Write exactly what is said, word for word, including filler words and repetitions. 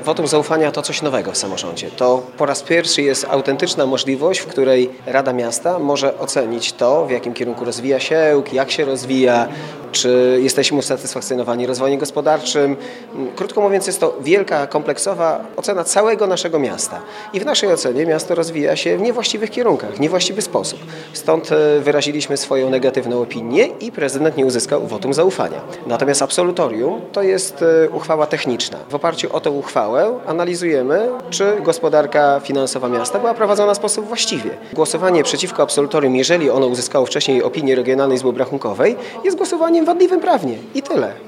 Wotum zaufania to coś nowego w samorządzie. To po raz pierwszy jest autentyczna możliwość, w której Rada Miasta może ocenić to, w jakim kierunku rozwija się Ełk, jak się rozwija, czy jesteśmy usatysfakcjonowani rozwojem gospodarczym. Krótko mówiąc, jest to wielka, kompleksowa ocena całego naszego miasta. I w naszej ocenie miasto rozwija się w niewłaściwych kierunkach, w niewłaściwy sposób. Stąd wyraziliśmy swoją negatywną opinię i prezydent nie uzyskał wotum zaufania. Natomiast absolutorium to jest uchwała techniczna. W oparciu o tę uchwałę analizujemy, czy gospodarka finansowa miasta była prowadzona w sposób właściwie. Głosowanie przeciwko absolutorium, jeżeli ono uzyskało wcześniej opinię regionalnej izby obrachunkowej, jest głosowaniem wadliwym prawnie i tyle.